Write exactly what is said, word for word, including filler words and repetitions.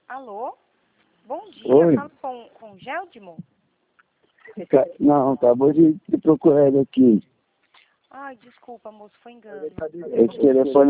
Alô? Bom dia, Oi. falo com, com o Geldimo? Ca- Não, acabou de, de procurar ele aqui. Ai, desculpa, moço, foi engano. Esse telefone